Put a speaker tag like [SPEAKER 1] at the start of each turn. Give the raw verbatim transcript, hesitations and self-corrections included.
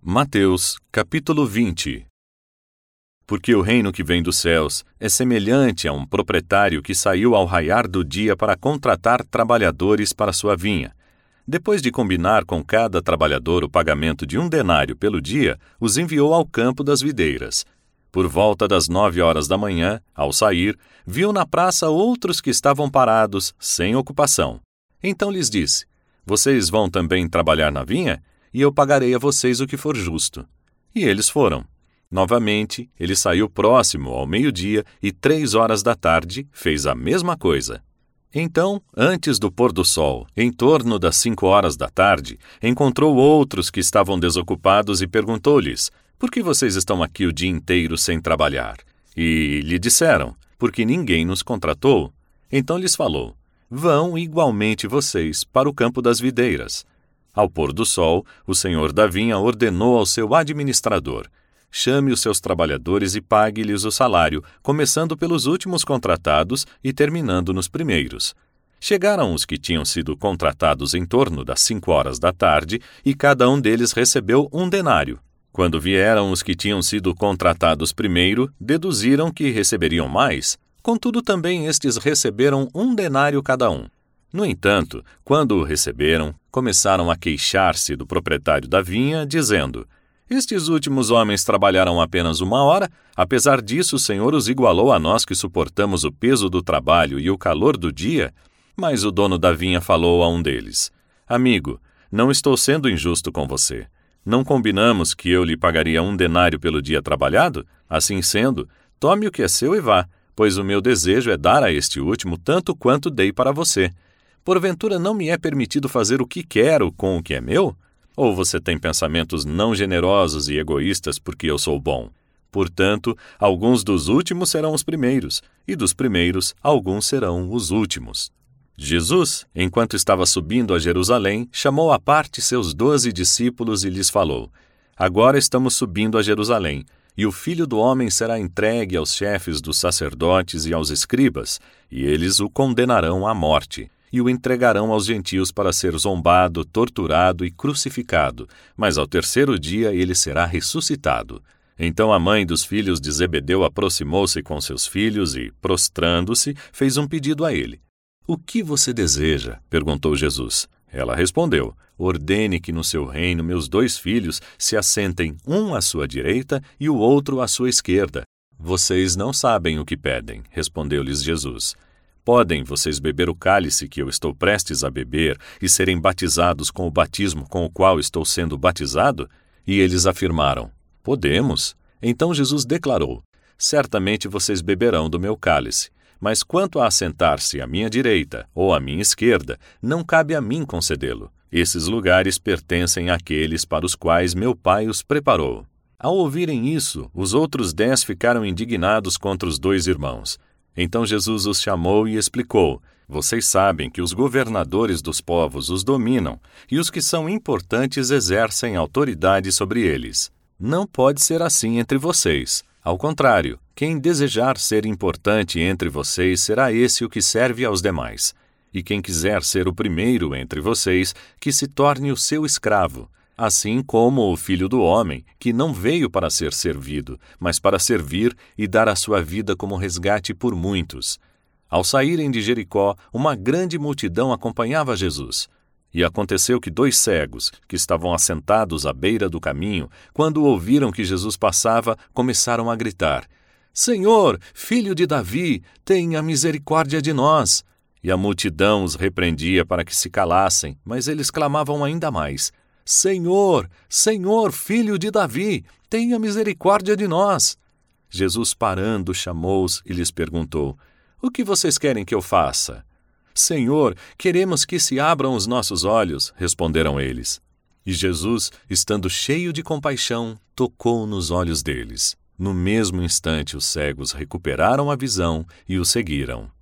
[SPEAKER 1] Mateus, capítulo vinte. Porque o reino que vem dos céus é semelhante a um proprietário que saiu ao raiar do dia para contratar trabalhadores para sua vinha. Depois de combinar com cada trabalhador o pagamento de um denário pelo dia, os enviou ao campo das videiras. Por volta das nove horas da manhã, ao sair, viu na praça outros que estavam parados, sem ocupação. Então lhes disse: Vocês vão também trabalhar na vinha? E eu pagarei a vocês o que for justo. E eles foram. Novamente, ele saiu próximo ao meio-dia e três horas da tarde fez a mesma coisa. Então, antes do pôr do sol, em torno das cinco horas da tarde, encontrou outros que estavam desocupados e perguntou-lhes: Por que vocês estão aqui o dia inteiro sem trabalhar? E lhe disseram: Porque ninguém nos contratou. Então lhes falou: Vão igualmente vocês para o campo das videiras. Ao pôr do sol, o senhor da vinha ordenou ao seu administrador: Chame os seus trabalhadores e pague-lhes o salário, começando pelos últimos contratados e terminando nos primeiros. Chegaram os que tinham sido contratados em torno das cinco horas da tarde, e cada um deles recebeu um denário. Quando vieram os que tinham sido contratados primeiro, deduziram que receberiam mais. Contudo, também estes receberam um denário cada um. No entanto, quando o receberam, começaram a queixar-se do proprietário da vinha, dizendo: Estes últimos homens trabalharam apenas uma hora, apesar disso o Senhor os igualou a nós que suportamos o peso do trabalho e o calor do dia. Mas o dono da vinha falou a um deles: Amigo, não estou sendo injusto com você. Não combinamos que eu lhe pagaria um denário pelo dia trabalhado? Assim sendo, tome o que é seu e vá, pois o meu desejo é dar a este último tanto quanto dei para você. Porventura não me é permitido fazer o que quero com o que é meu? Ou você tem pensamentos não generosos e egoístas porque eu sou bom? Portanto, alguns dos últimos serão os primeiros, e dos primeiros, alguns serão os últimos. Jesus, enquanto estava subindo a Jerusalém, chamou à parte seus doze discípulos e lhes falou: Agora estamos subindo a Jerusalém, e o Filho do Homem será entregue aos chefes dos sacerdotes e aos escribas, e eles o condenarão à morte. E o entregarão aos gentios para ser zombado, torturado e crucificado, mas ao terceiro dia ele será ressuscitado. Então a mãe dos filhos de Zebedeu aproximou-se com seus filhos e, prostrando-se, fez um pedido a ele. O que você deseja? Perguntou Jesus. Ela respondeu: Ordene que no seu reino meus dois filhos se assentem, um à sua direita e o outro à sua esquerda. Vocês não sabem o que pedem, respondeu-lhes Jesus. Podem vocês beber o cálice que eu estou prestes a beber e serem batizados com o batismo com o qual estou sendo batizado? E eles afirmaram: Podemos. Então Jesus declarou: Certamente vocês beberão do meu cálice, mas quanto a assentar-se à minha direita ou à minha esquerda, não cabe a mim concedê-lo. Esses lugares pertencem àqueles para os quais meu Pai os preparou. Ao ouvirem isso, os outros dez ficaram indignados contra os dois irmãos. Então Jesus os chamou e explicou: Vocês sabem que os governadores dos povos os dominam, e os que são importantes exercem autoridade sobre eles. Não pode ser assim entre vocês. Ao contrário, quem desejar ser importante entre vocês será esse o que serve aos demais. E quem quiser ser o primeiro entre vocês, que se torne o seu escravo. Assim como o Filho do Homem, que não veio para ser servido, mas para servir e dar a sua vida como resgate por muitos. Ao saírem de Jericó, uma grande multidão acompanhava Jesus. E aconteceu que dois cegos, que estavam assentados à beira do caminho, quando ouviram que Jesus passava, começaram a gritar: Senhor, filho de Davi, tenha misericórdia de nós. E a multidão os repreendia para que se calassem, mas eles clamavam ainda mais: Senhor, Senhor, filho de Davi, tenha misericórdia de nós. Jesus, parando, chamou-os e lhes perguntou: O que vocês querem que eu faça? Senhor, queremos que se abram os nossos olhos, responderam eles. E Jesus, estando cheio de compaixão, tocou nos olhos deles. No mesmo instante, os cegos recuperaram a visão e o seguiram.